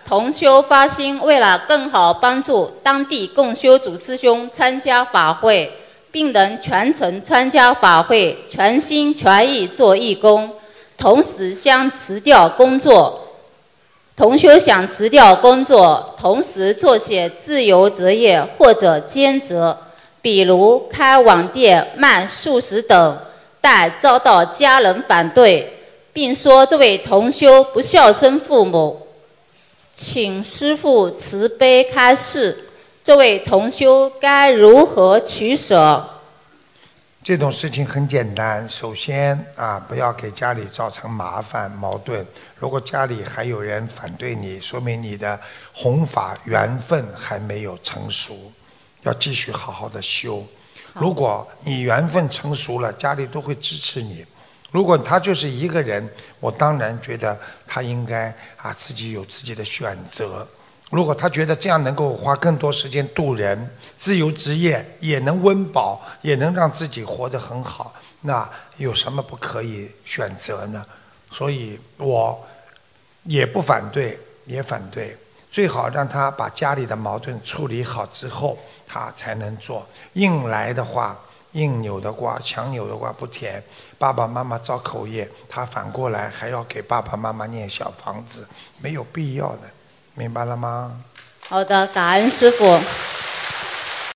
同修发心，为了更好帮助当地共修组师兄参加法会，并能全程参加法会，全心全意做义工，同时想辞掉工作。同修想辞掉工作，同时做些自由职业或者兼职，比如开网店、卖素食等，但遭到家人反对，并说这位同修不孝顺父母，请师父慈悲开示，这位同修该如何取舍？ 这种事情很简单，首先不要给家里造成麻烦矛盾。如果家里还有人反对你，说明你的弘法缘分还没有成熟，要继续好好的修。如果你缘分成熟了，家里都会支持你。如果他就是一个人，我当然觉得他应该自己有自己的选择。如果他觉得这样能够花更多时间度人，自由职业也能温饱，也能让自己活得很好，那有什么不可以选择呢？所以我也不反对，也反对，最好让他把家里的矛盾处理好之后，他才能做。硬来的话，硬扭的瓜，强扭的瓜不甜。爸爸妈妈造口业，他反过来还要给爸爸妈妈念小房子，没有必要的，明白了吗？ 好的，感恩师父。